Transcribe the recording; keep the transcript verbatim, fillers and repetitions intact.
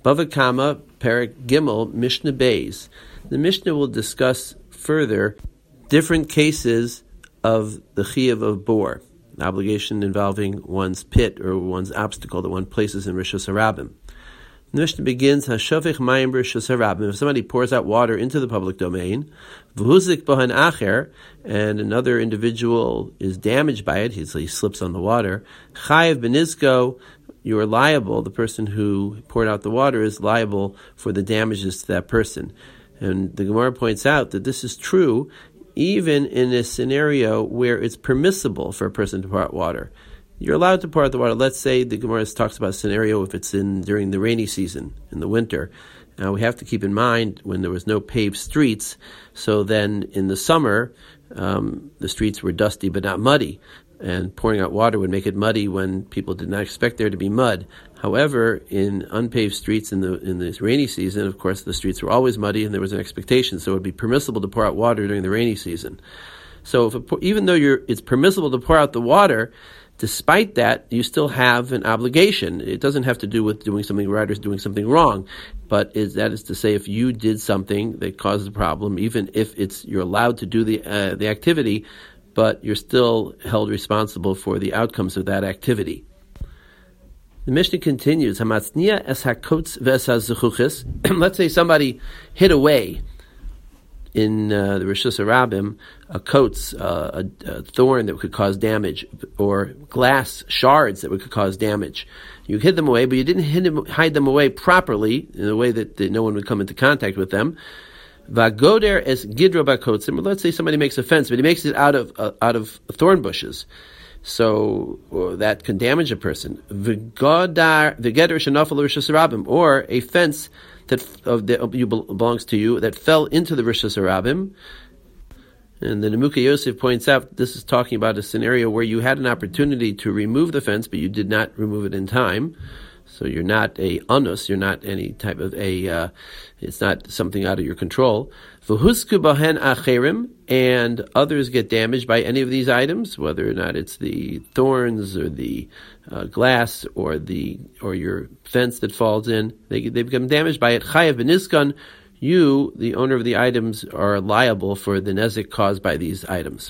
Bava Kama, Perek Gimel, Mishnah Beis. The Mishnah will discuss further different cases of the Chiyuv of Bor, an obligation involving one's pit or one's obstacle that one places in Rishus Harabim. The Mishnah begins, Hashavich Mayim Rishus Harabim. If somebody pours out water into the public domain, V'huzik Bohan Acher, and another individual is damaged by it, he, he slips on the water, Chayev Benizko, you are liable, the person who poured out the water is liable for the damages to that person. And the Gemara points out that this is true even in a scenario where it's permissible for a person to pour out water. You're allowed to pour out the water. Let's say the Gemara talks about a scenario if it's in during the rainy season, in the winter. Now we have to keep in mind when there was no paved streets, so then in the summer, um, the streets were dusty but not muddy. And pouring out water would make it muddy when people did not expect there to be mud. However, in unpaved streets in the in this rainy season, of course, the streets were always muddy and there was an expectation, so it would be permissible to pour out water during the rainy season. So if it, even though you're, it's permissible to pour out the water, despite that, you still have an obligation. It doesn't have to do with doing something right or doing something wrong, but is, that is to say, if you did something that caused a problem, even if it's you're allowed to do the uh, the activity, but you're still held responsible for the outcomes of that activity. The Mishnah continues, Hamatzniya es hakotz v'es hazuchuchis. Let's say somebody hid away in uh, the Rishus Harabim a coats, uh, a, a thorn that could cause damage, or glass shards that could cause damage. You hid them away, but you didn't hid them, hide them away properly in a way that, that no one would come into contact with them. Vagoder es gidro bakotzim. Let's say somebody makes a fence, but he makes it out of uh, out of thorn bushes, so or that can damage a person. V'godar v'geder shenafal Rishus Harabim, or a fence that of the, you belongs to you that fell into the Rishus Harabim. And the Nemuka Yosef points out this is talking about a scenario where you had an opportunity to remove the fence, but you did not remove it in time. So you're not a anus, you're not any type of a, uh, it's not something out of your control. V'husku bahen acherim, and others get damaged by any of these items, whether or not it's the thorns or the uh, glass or the or your fence that falls in. They they become damaged by it. Chayev b'niskan, you, the owner of the items, are liable for the nezek caused by these items.